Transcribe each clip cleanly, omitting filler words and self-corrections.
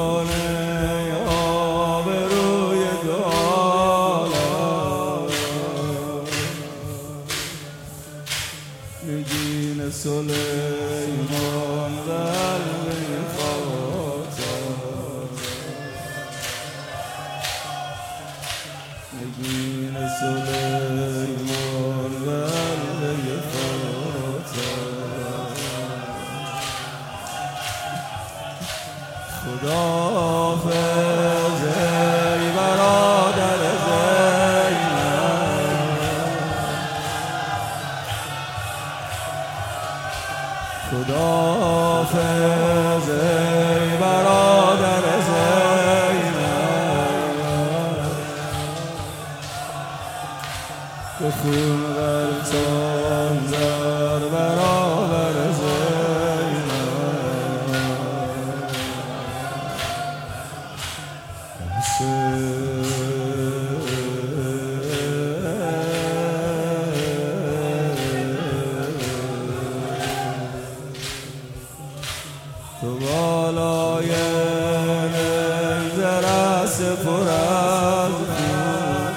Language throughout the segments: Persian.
میانه آبروی دالم نگین سلیمان قلب خاطر نگین سلیمان قلب خاطر خداحافظ ای برادر خداحافظ ای برادر زینب به خون غلطان زر برابر زینب تو بالای نیزه رس پر از خون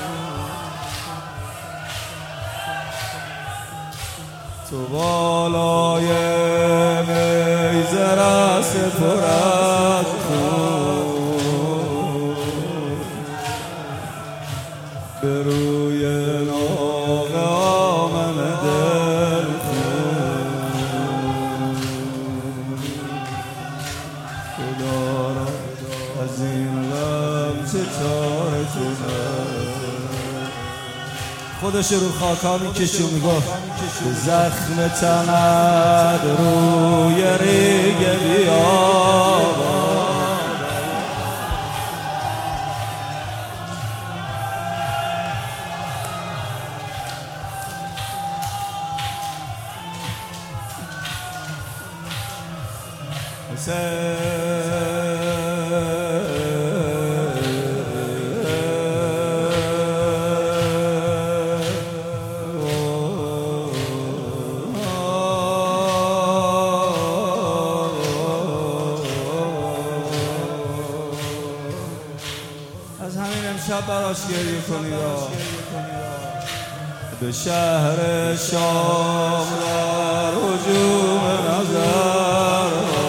تو بالای نیزه رس پر از خون به روی ناقه آمن دل خدا را از این غم ستاره کنه خودش رو خاکا میکشه و میگفت به زخم تنت روی ریگ بیابان از همین امشب براش گریه کنید به شهر شام در هجوم نظر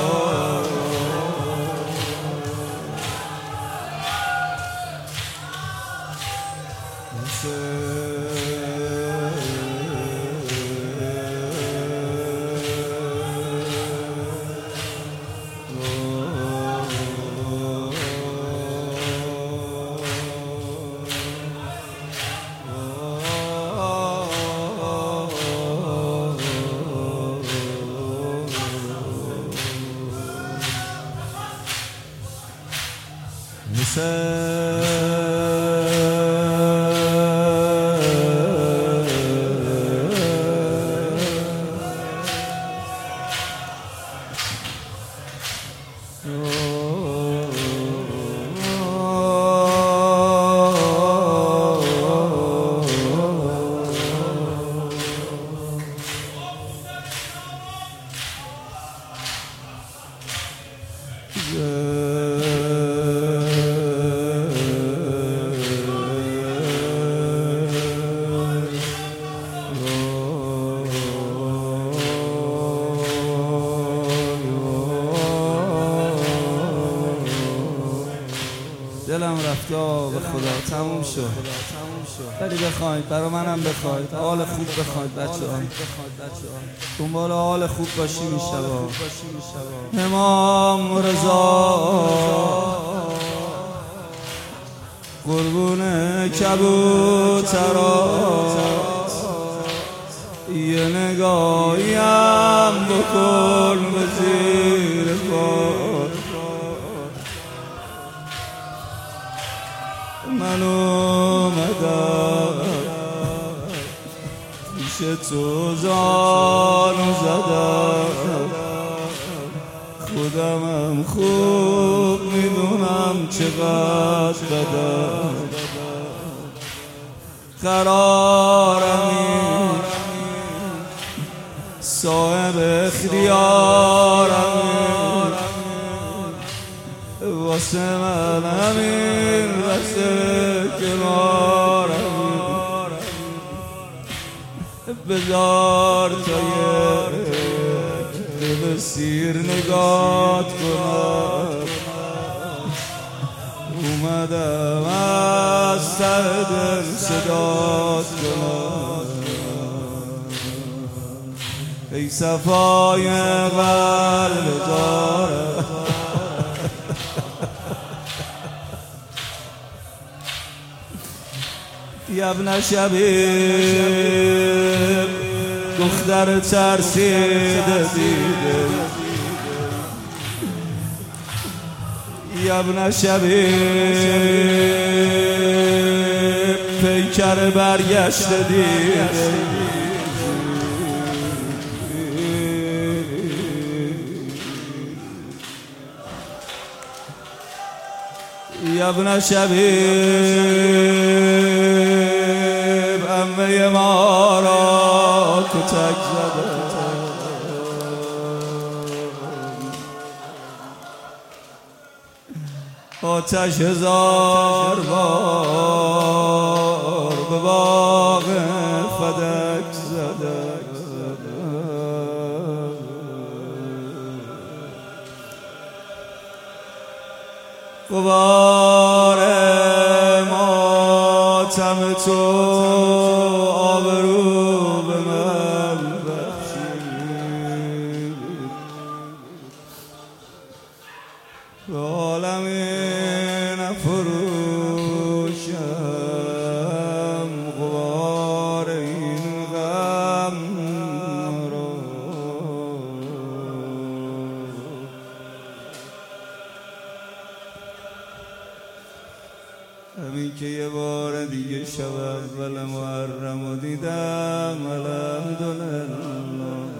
دلم رفته به خدا تموم شد ولی بخواید برای منم بخواید حال خوب بخواید بچه‌ها دنبال حال خوب باشی میشه امام رضا قربون کبوترات یه نگاهیم بکن به زیر پا من اومدم پیش تو زانو زدم خودمم خوب میدونم چقدر بدم قرارمی صاحب اختیارمی واسه من همین واسه کنارم بذار تا یک به سیر نگات کنم اومدم از سر دل صدات کنم ای صفای قلب دارم یبن شبیب دختر ترسیده دیده یبن شبیب پیکر برگشته دیده یبن شبیب عمه ما را کتک زده آتش هزار بار به باغ فدک زده غبار ماتم تو آبرو به من بخشید به عالمی نفروشم غبار این غم را همین که یه بار دیگه شب اول محرم رو دیدم الحمدلله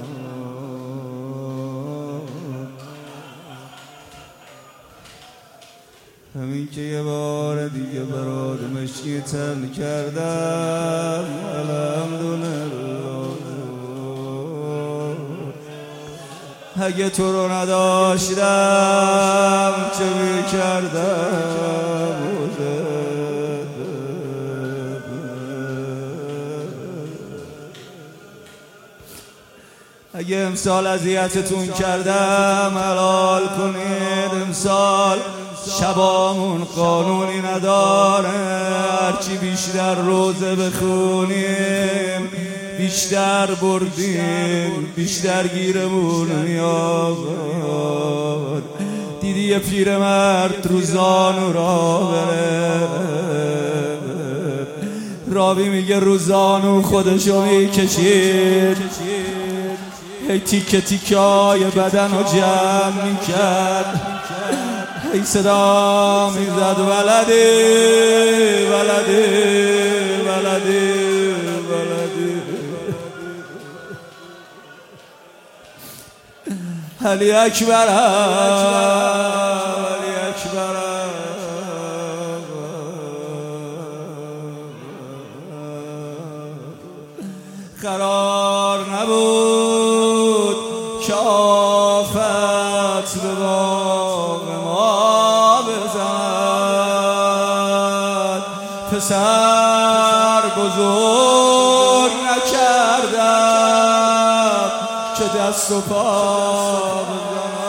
همین که یه بار دیگه برات مشیتن کردم الحمدلله اگه تو رو نداشتم چه میکردم اگه امسال اذیتتون کردم حلال کنید امسال شبامون قانونی نداره هرچی بیشتر روزه بخونیم بیشتر بردیم بیشتر گیرمون میاد دیدی یه پیرمرد رو زانو راه بره راوی میگه رو زانو خودشو میکشید هی تیکه تیکه های بدن رو جمع میکرد هی صدا میزد ولده ولده ولده ولده علی اکبر علی اکبر قرار نبود که آفت به باغ ما بزند پسر بزرگ نکردم که دست و پا بزند